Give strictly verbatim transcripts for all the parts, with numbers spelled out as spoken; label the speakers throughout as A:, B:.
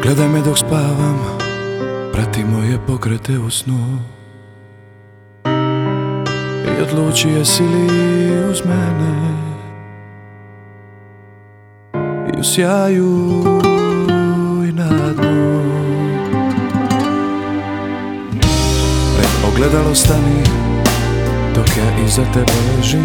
A: Gledaj me dok spavam, prati moje pokrete u snu i odluči jesi li uz mene i u sjaju i na dnu. Pred ogledalo stani dok ja iza tebe ležim.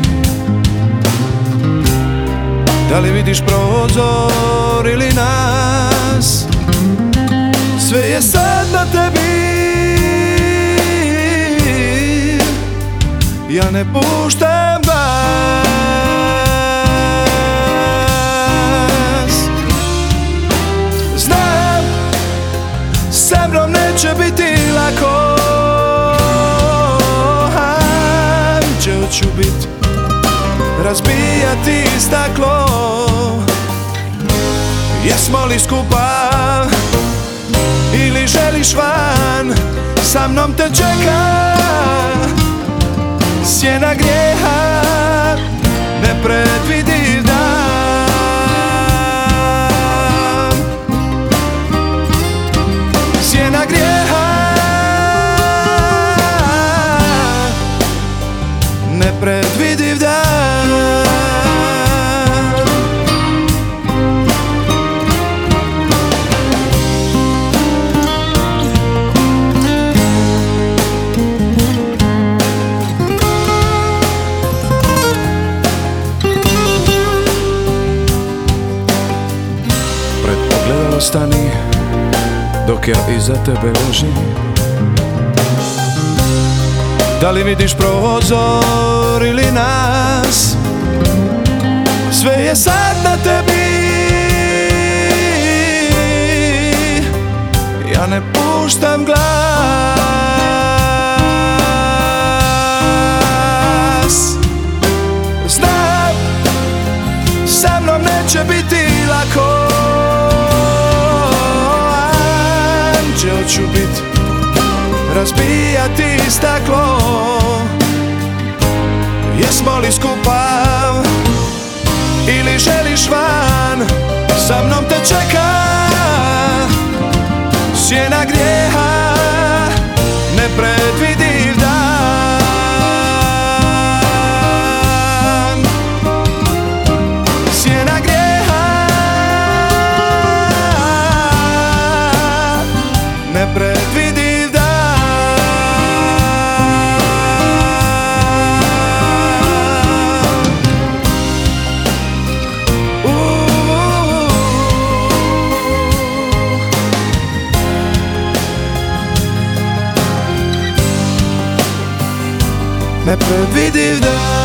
A: Da li vidiš prozor ili nas? Sve je sad na tebi, ja ne puštam glas. Znam, sa mnom neće biti lako, anđeo ću bit, razbijati staklo. Jesmo li skupa ili želiš van? Sa mnom te čeka sjena grijeha, nepredvidiv dan. Sjena grijeha, nepredvidiv dan. Stani dok ja iza tebe ležim. Da li vidiš prozor ili nas? Sve je sad na tebi, ja ne puštam glas. Znam, sa mnom neće biti lako, anđeo ću bit, razbijati staklo. Jesmo li skupa ili želiš van? Sa mnom te čeka sjena grijeha, nepredvidiv dan. Sjena grijeha, nepredvidiv dan. Nepredvidiv dan.